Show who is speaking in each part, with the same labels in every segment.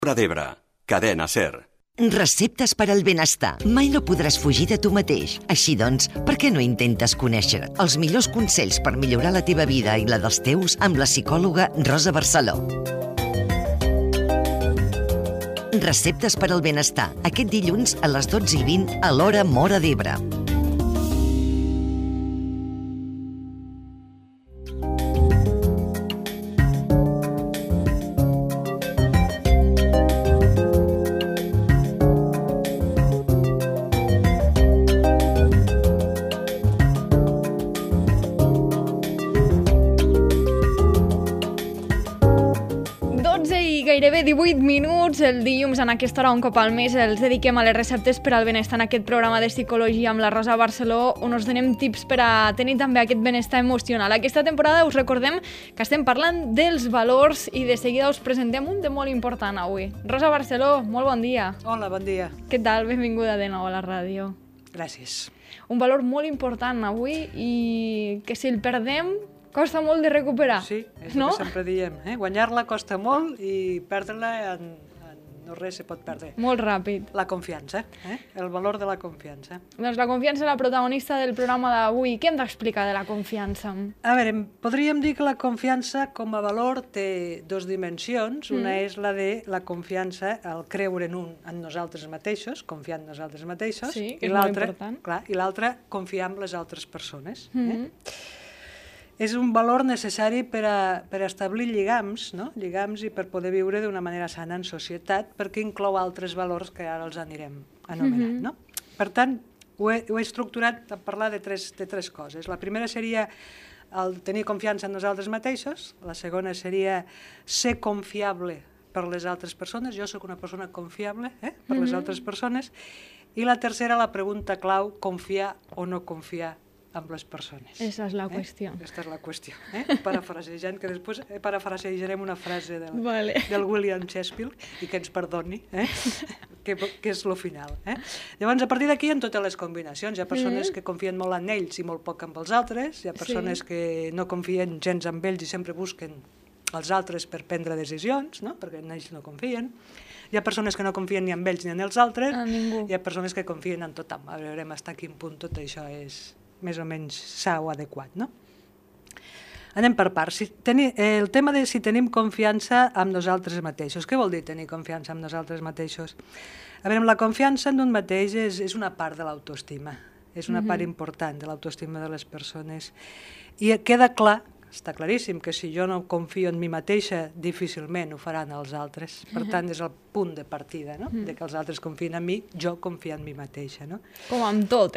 Speaker 1: Mora d'Ebre, Cadena SER.
Speaker 2: Receptes per al benestar. Mai no podràs fugir de tu mateix. Així doncs, per què no intentes conèixer els millors consells per millorar la teva vida i la dels teus amb la psicòloga Rosa Barceló? Receptes per al benestar. Aquest dilluns a les 12:20 a l'hora Mora d'Ebre.
Speaker 3: Gairebé 18 minuts, el dilluns en aquesta hora, un cop al mes, els dediquem a les receptes per al benestar en aquest programa de psicologia amb la Rosa Barceló, on us donem tips per a tenir també aquest benestar emocional. Aquesta temporada us recordem que estem parlant dels valors i de seguida us presentem un de molt important avui. Rosa Barceló, molt bon dia.
Speaker 4: Hola, bon dia.
Speaker 3: Què tal? Benvinguda de nou a la ràdio.
Speaker 4: Gràcies.
Speaker 3: Un valor molt important avui i que si el perdem costa molt de recuperar.
Speaker 4: Sí, és el que sempre diem. Guanyar-la costa molt i perdre-la no res se pot perdre.
Speaker 3: Molt ràpid.
Speaker 4: La confiança, el valor de la confiança.
Speaker 3: Doncs la confiança és la protagonista del programa d'avui. Què hem d'explicar de la confiança?
Speaker 4: A veure, podríem dir que la confiança com a valor té dues dimensions. Una és la de la confiança al creure en nosaltres mateixos, confiar en nosaltres mateixos.
Speaker 3: Sí, que és molt important.
Speaker 4: Clar, i l'altra, confiar en les altres persones. És un valor necessari per a establir lligams, no? Lligams i per poder viure d'una manera sana en societat, perquè inclou altres valors que ara els anirem anomenant, no? Per tant, ho he estructurat a parlar de tres coses. La primera seria el tenir confiança en nosaltres mateixos, la segona seria ser confiable per les altres persones, jo sóc una persona confiable per les altres persones, i la tercera, la pregunta clau, confiar o no confiar amb les persones.
Speaker 3: Esa és la qüestió.
Speaker 4: Aquesta és la qüestió. Parafrasejant, que després parafrasejarem una frase del William Shakespeare i que ens perdoni, que és el final. Llavors, a partir d'aquí, en totes les combinacions, hi ha persones que confien molt en ells i molt poc amb els altres, hi ha persones que no confien gens en ells i sempre busquen els altres per prendre decisions, perquè en ells no confien. Hi ha persones que no confien ni en ells ni en els altres, hi ha persones que confien en tothom. A veure, fins a quin punt tot això és més o menys sa o adequat, no? Anem per parts. El tema de si tenim confiança amb nosaltres mateixos. Què vol dir tenir confiança amb nosaltres mateixos? A veure, la confiança en un mateix és una part de l'autoestima. És una part important de l'autoestima de les persones. I queda clar, està claríssim, que si jo no confio en mi mateixa, difícilment ho faran els altres. Per tant, és el punt de partida, no? De que els altres confien en mi, jo confio en mi mateixa, no?
Speaker 3: Com amb tot,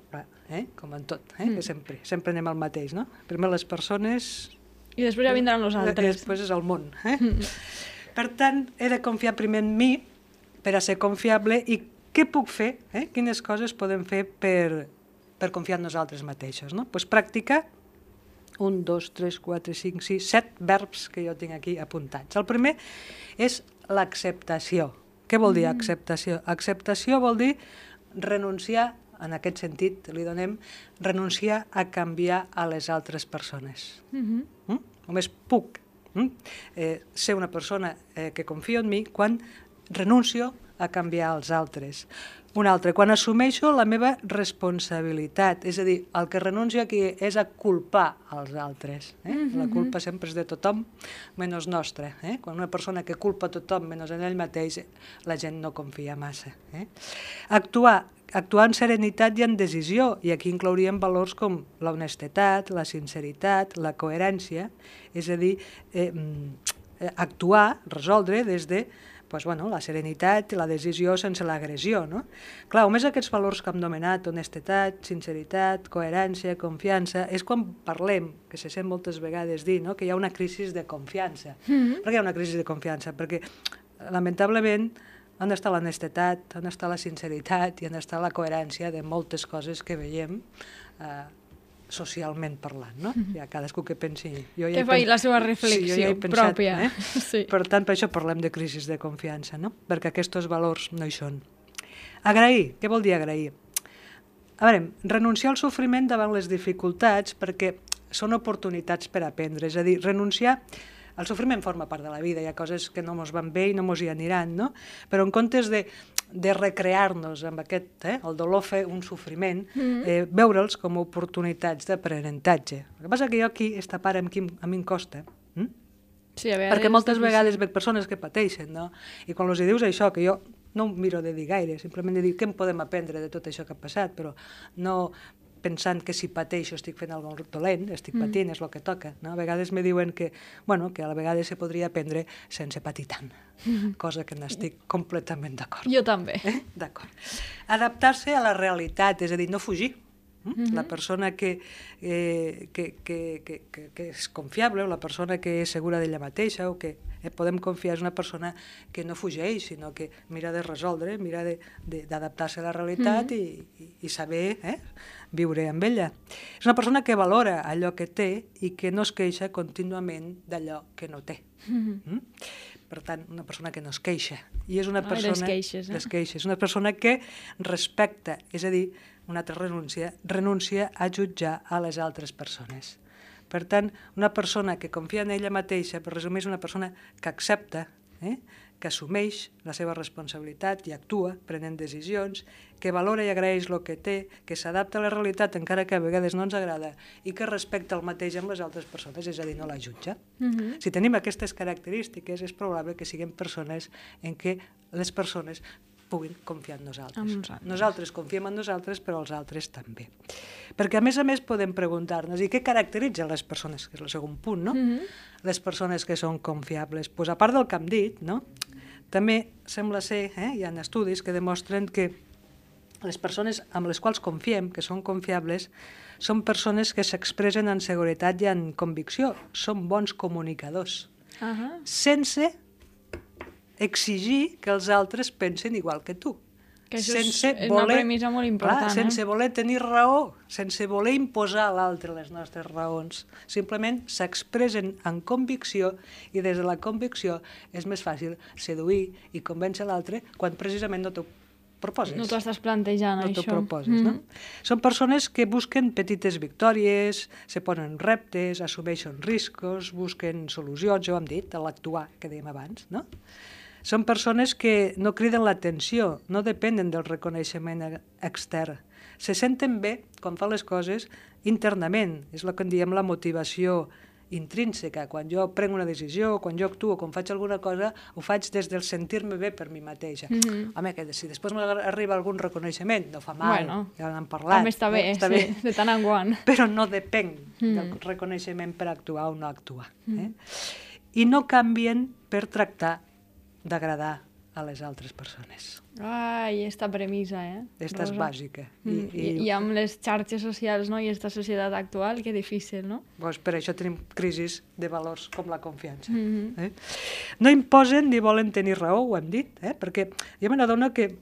Speaker 4: Com en tot, que sempre anem al mateix, no? Primer les persones...
Speaker 3: I després ja vindran els altres.
Speaker 4: I després és el món, Per tant, he de confiar primer en mi per a ser confiable i què puc fer, quines coses podem fer per confiar en nosaltres mateixos, no? Doncs practicar 1, 2, 3, 4, 5, 6, 7 verbs que jo tinc aquí apuntats. El primer és l'acceptació. Què vol dir acceptació? Acceptació vol dir renunciar, en aquest sentit li donem, renunciar a canviar a les altres persones. Només puc ser una persona que confio en mi quan renuncio a canviar els altres. Un altre, quan assumeixo la meva responsabilitat, és a dir, el que renuncio aquí és a culpar els altres. La culpa sempre és de tothom, menys nostra. Quan una persona que culpa tothom, menys en ell mateix, la gent no confia massa. Actuar en serenitat i en decisió, i aquí inclouríem valors com l'honestedat, la sinceritat, la coherència, és a dir, actuar, resoldre des de la serenitat i la decisió sense l'agressió. Clar, només aquests valors que hem nomenat, honestedat, sinceritat, coherència, confiança, és quan parlem, que se sent moltes vegades dir, que hi ha una crisi de confiança. Per què hi ha una crisi de confiança? Perquè, lamentablement, on està l'honestedat, on està la sinceritat i on està la coherència de moltes coses que veiem socialment parlant, no? Ja cadascú que pensi...
Speaker 3: Que faci la seva reflexió pròpia.
Speaker 4: Per tant, per això parlem de crisi de confiança, no? Perquè aquests valors no hi són. Agrair. Què vol dir agrair? A veure, renunciar al sofriment davant les dificultats perquè són oportunitats per aprendre, és a dir, renunciar el sofriment forma part de la vida, hi ha coses que no mos van bé i no mos hi aniran, no? Però en comptes de recrear-nos amb aquest, el dolor fer un sofriment, veure'ls com a oportunitats d'aprenentatge. El que passa que jo aquí, esta part a mi em costa,
Speaker 3: Sí, a vegades
Speaker 4: perquè moltes vegades veig persones que pateixen, no? I quan els dius això, que jo no ho miro de dir gaire, simplement de dir què en podem aprendre de tot això que ha passat, però no pensant que si pateixo estic fent alguna cosa dolent, estic patint, és el que toca. No? A vegades me diuen que a la vegada se podria aprendre sense patir tant, cosa que n'estic completament d'acord.
Speaker 3: Jo també.
Speaker 4: D'acord. Adaptar-se a la realitat, és a dir, no fugir. La persona que és confiable o la persona que és segura d'ella mateixa o que podem confiar és una persona que no fugeix, sinó que mira de resoldre, mira d'adaptar-se a la realitat i saber viure amb ella. És una persona que valora allò que té i que no es queixa contínuament d'allò que no té. Per tant, una persona que no es queixa. I és una persona...
Speaker 3: Les queixes,
Speaker 4: Les queixes. Una persona que respecta, és a dir, una altra renuncia a jutjar a les altres persones. Per tant, una persona que confia en ella mateixa, per resumir, és una persona que accepta, que assumeix la seva responsabilitat i actua prenent decisions, que valora i agraeix el que té, que s'adapta a la realitat encara que a vegades no ens agrada i que respecta el mateix amb les altres persones, és a dir, no la jutja. Si tenim aquestes característiques, és probable que siguem persones en què les persones puguin confiar en nosaltres. Nosaltres confiem en nosaltres, però els altres també. Perquè, a més, podem preguntar-nos, i què caracteritza les persones, que és el segon punt, no? Les persones que són confiables. Pues, a part del que hem dit, no? També sembla ser, hi ha estudis que demostren que les persones amb les quals confiem, que són confiables, són persones que s'expressen en seguretat i en convicció. Són bons comunicadors. Sense exigir que els altres pensen igual que tu.
Speaker 3: Que això és una premissa molt important.
Speaker 4: Clar, sense voler tenir raó, sense voler imposar a l'altre les nostres raons. Simplement s'expressen en convicció i des de la convicció és més fàcil seduir i convèncer l'altre quan precisament no t'ho proposes.
Speaker 3: No t'ho estàs plantejant, això.
Speaker 4: No t'ho proposes, no? Són persones que busquen petites victòries, se ponen reptes, assumeixen riscos, busquen solucions, ja ho hem dit, a l'actuar, que dèiem abans, no? Són persones que no criden l'atenció, no depenen del reconeixement extern. Se senten bé quan fan les coses internament. És el que en diem la motivació intrínseca. Quan jo prenc una decisió, quan jo actuo, quan faig alguna cosa, ho faig des del sentir-me bé per mi mateixa. Home, que si després m'arriba algun reconeixement, no fa mal, ja n'hem parlat.
Speaker 3: També està bé, sí, de tant en quant.
Speaker 4: Però no depèn del reconeixement per actuar o no actuar. I no canvien per tractar d'agradar a les altres persones.
Speaker 3: Ai, esta premissa,
Speaker 4: Esta és bàsica.
Speaker 3: I amb les xarxes socials, no?, i esta societat actual, que difícil, no?
Speaker 4: Doncs per això tenim crisis de valors com la confiança. No imposen ni volen tenir raó, ho hem dit, perquè jo me n'adono que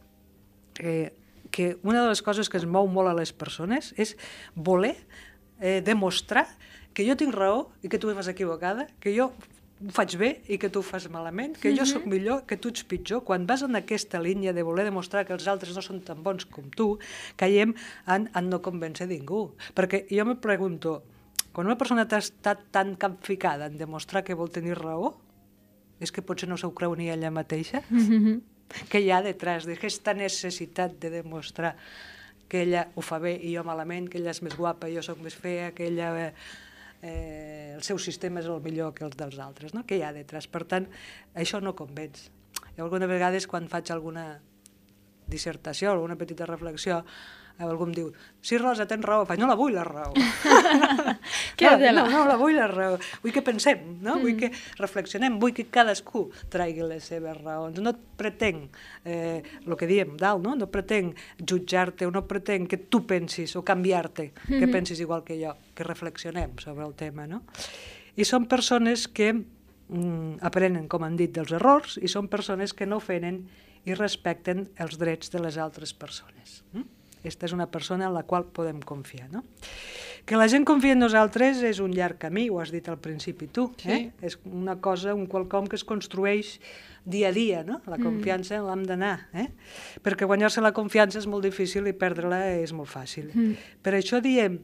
Speaker 4: una de les coses que es mou molt a les persones és voler demostrar que jo tinc raó i que tu vas equivocada, que jo ho faig bé i que tu ho fas malament, que jo sóc millor, que tu ets pitjor. Quan vas en aquesta línia de voler demostrar que els altres no són tan bons com tu, caiem en no convèncer ningú. Perquè jo me pregunto, quan una persona t'ha estat tan capficada en demostrar que vol tenir raó, és que potser no s'ho creu ni ella mateixa? Que hi ha detrás d'aquesta necessitat de demostrar que ella ho fa bé i jo malament, que ella és més guapa i jo sóc més fea, que ella... el seu sistema és el millor que els dels altres, no? Que hi ha detrás. Per tant, això no convenç. I algunes vegades quan faig alguna dissertació, alguna petita reflexió, algú em diu, sí, Rosa, tens raó. Faig, no la vull, la raó. No la vull, la raó. Vull que pensem, no? Vull que reflexionem, vull que cadascú traigui les seves raons. No pretenc, el que diem dalt, no? No pretenc jutjar-te o no pretenc que tu pensis o canviar-te, que pensis igual que jo, que reflexionem sobre el tema, no? I són persones que aprenen, com han dit, dels errors i són persones que no ofenen i respecten els drets de les altres persones. Aquesta és una persona en la qual podem confiar, no? Que la gent confia en nosaltres és un llarg camí, ho has dit al principi tu, és una cosa, un quelcom que es construeix dia a dia, no? La confiança l'hem d'anar, perquè guanyar-se la confiança és molt difícil i perdre-la és molt fàcil. Per això diem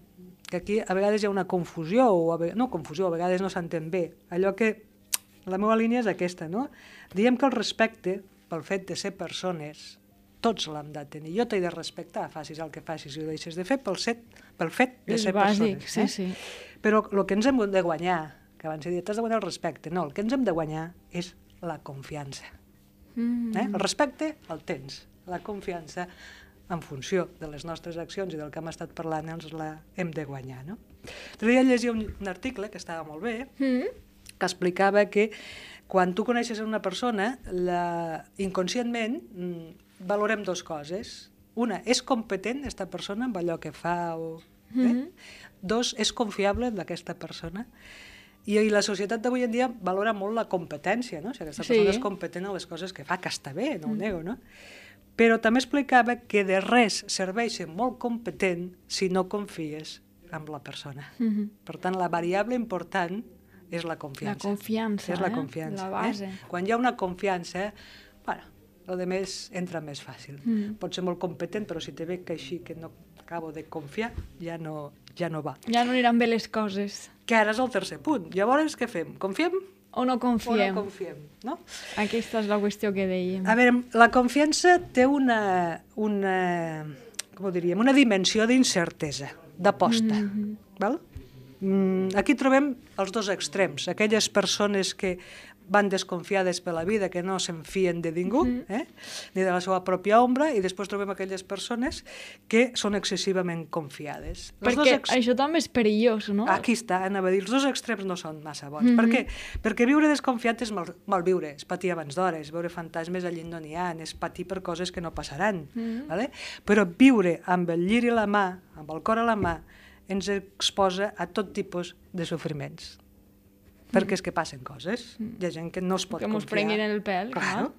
Speaker 4: que aquí a vegades hi ha una confusió, no confusió, a vegades no s'entén bé. Allò que la meva línia és aquesta, no? Diem que el respecte, pel fet de ser persones, tots l'hem de tenir. Jo t'he de respectar, facis el que facis i ho deixes de fer pel fet de ser
Speaker 3: bàsic,
Speaker 4: persones.
Speaker 3: sí.
Speaker 4: Però el que ens hem de guanyar, que abans he dit, has de guanyar el respecte. No, el que ens hem de guanyar és la confiança. El respecte el tens, la confiança en funció de les nostres accions i del que hem estat parlant ens la hem de guanyar. No? L'altre dia llegia un article que estava molt bé, que explicava que quan tu coneixes una persona, inconscientment valorem dues coses. Una, és competent aquesta persona amb allò que fa? Dos, és confiable d'aquesta persona? I la societat d'avui en dia valora molt la competència, no? Si aquesta persona és competent en les coses que fa, que està bé, no ho nego, no? Però també explicava que de res serveix ser molt competent si no confies en la persona. Per tant, la variable important és la confiança.
Speaker 3: La confiança,
Speaker 4: és la confiança,
Speaker 3: la base.
Speaker 4: Quan hi ha una confiança, bueno, el de més entra més fàcil. Pot ser molt competent, però si te veig que així que no acabo de confiar, ja no va.
Speaker 3: Ja no aniran bé les coses.
Speaker 4: Que ara és el tercer punt. Llavors, què fem? Confiem?
Speaker 3: O no confiem.
Speaker 4: O no confiem, no?
Speaker 3: Aquesta és la qüestió que dèiem.
Speaker 4: A veure, la confiança té una dimensió d'incertesa, d'aposta. Val? Aquí trobem els dos extrems. Aquelles persones que van desconfiades per la vida, que no se'n fien de ningú, ni de la seva pròpia ombra, i després trobem aquelles persones que són excessivament confiades.
Speaker 3: Perquè això també és perillós, no?
Speaker 4: Aquí està, anava a dir, els dos extrems no són massa bons. Per què? Perquè viure desconfiat és mal viure, és patir abans d'hora, és veure fantasmes allí on n'hi ha, és patir per coses que no passaran. Vale? Però viure amb el lliri a la mà, amb el cor a la mà, ens exposa a tot tipus de sofriments. Perquè és que passen coses. Hi ha gent que no es pot confiar.
Speaker 3: Que mos prenguin el pèl,
Speaker 4: clar.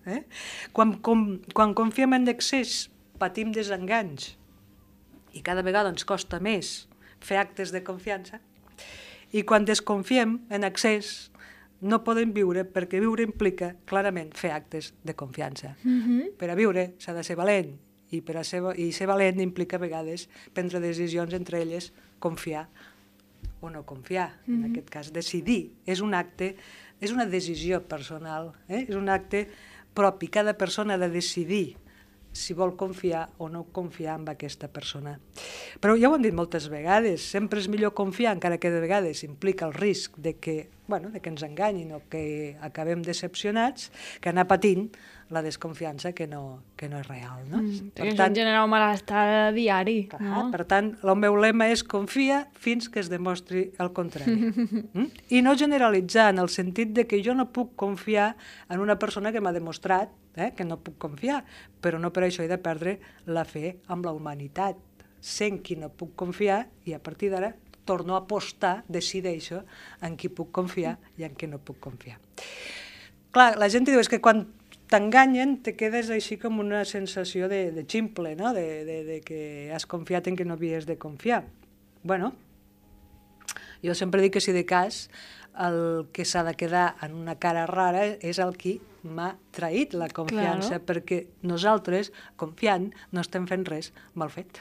Speaker 4: Quan confiem en excés, patim desenganys. I cada vegada ens costa més fer actes de confiança. I quan desconfiem en excés, no podem viure, perquè viure implica clarament fer actes de confiança. Per a viure s'ha de ser valent, i ser valent implica a vegades prendre decisions, entre elles confiar o no confiar, en aquest cas decidir. És un acte, és una decisió personal, és un acte propi. Cada persona ha de decidir si vol confiar o no confiar en aquesta persona. Però ja ho hem dit moltes vegades, sempre és millor confiar, encara que de vegades implica el risc de que ens enganyin o que acabem decepcionats, que anar patint la desconfiança que no és real. No?
Speaker 3: Per tant, això genera un malestar diari.
Speaker 4: Clar,
Speaker 3: no?
Speaker 4: Per tant, el meu lema és confia fins que es demostri el contrari. I no generalitzar, en el sentit de que jo no puc confiar en una persona que m'ha demostrat que no puc confiar, però no per això he de perdre la fe amb la humanitat. Sent qui no puc confiar i a partir d'ara torno a apostar, decideixo en qui puc confiar i en qui no puc confiar. Clar, la gent diu, és que quan t'enganyen te quedes així com una sensació de ximple, no? de que has confiat en qui no havies de confiar. Bueno, jo sempre dic que si de cas el que s'ha de quedar en una cara rara és el qui m'ha traït la confiança, perquè nosaltres, confiant, no estem fent res mal fet.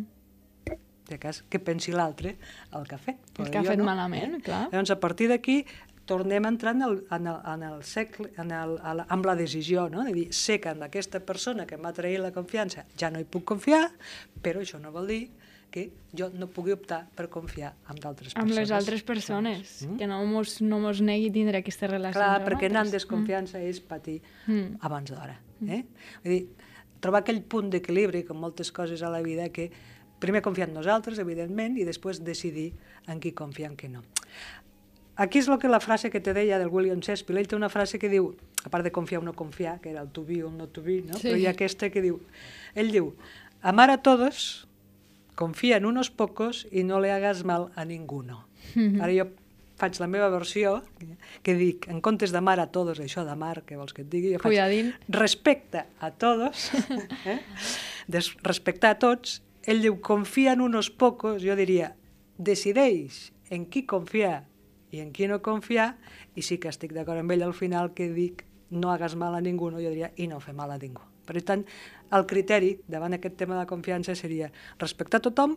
Speaker 4: De cas que pensi l'altre el que ha fet.
Speaker 3: El que ha fet malament, clar.
Speaker 4: Llavors, a partir d'aquí, tornem a entrar en el segle, amb la decisió, no? De dir, sé que amb aquesta persona que m'ha traït la confiança ja no hi puc confiar, però això no vol dir que jo no pugui optar per confiar en d'altres persones.
Speaker 3: Amb les altres persones, que no mos negui tindre aquesta relació.
Speaker 4: Clar, perquè anar amb desconfiança és patir abans d'hora. Vull dir, trobar aquell punt d'equilibri, com moltes coses a la vida, que primer confiar en nosaltres, evidentment, i després decidir en qui confiar, en qui no. Aquí és la frase que te deia del William Shakespeare. Ell té una frase que diu, a part de confiar o no confiar, que era el to be o no to be, no? Però hi ha aquesta que diu, ell diu, amar a todos, confía en unos pocos y no le hagas mal a ninguno. Ara jo faig la meva versió, que dic, en comptes d'amar a todos, això d'amar, què vols que et digui? Jo faig respecte a todos, respectar a tots. Ell diu, confia en unos pocos, jo diria, decideix en qui confiar i en qui no confiar, i sí que estic d'acord amb ell al final que dic, no hagas mal a ningú, jo diria, i no fer mal a ningú. Per tant, el criteri davant aquest tema de confiança seria respectar tothom,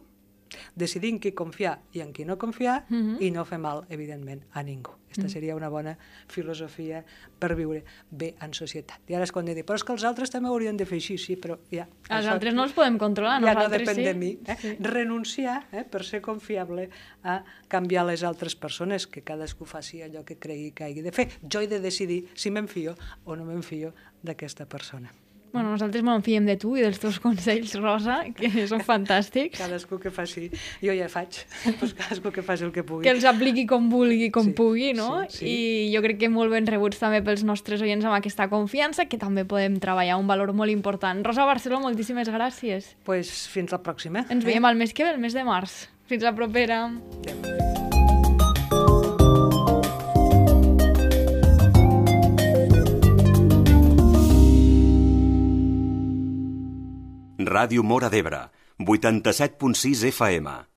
Speaker 4: Decidir en qui confiar i en qui no confiar i no fer mal, evidentment, a ningú. Aquesta seria una bona filosofia per viure bé en societat. I ara és quan he dit, però és que els altres també ho haurien de fer així, sí, però ja...
Speaker 3: Els altres no els podem controlar,
Speaker 4: ja
Speaker 3: nosaltres
Speaker 4: no depèn
Speaker 3: sí.
Speaker 4: de mi.
Speaker 3: Sí.
Speaker 4: Renunciar, per ser confiable, a canviar les altres persones, que cadascú faci allò que cregui que hagi de fer. Jo he de decidir si me'n fio o no me'n fio d'aquesta persona.
Speaker 3: Bueno, nosaltres no en fiem de tu i dels teus consells, Rosa, que són fantàstics.
Speaker 4: Cadascú que faci... Jo ja faig, doncs cadascú que faci el que pugui.
Speaker 3: Que els apliqui com vulgui, com pugui, no?
Speaker 4: Sí.
Speaker 3: I jo crec que molt ben rebuts també pels nostres oients amb aquesta confiança, que també podem treballar un valor molt important. Rosa Barceló, moltíssimes gràcies.
Speaker 4: Pues fins la pròxima.
Speaker 3: Ens veiem el mes que ve, el mes de març. Fins la propera.
Speaker 4: Adéu.
Speaker 1: Ràdio Móra d'Ebre, 87.6 FM.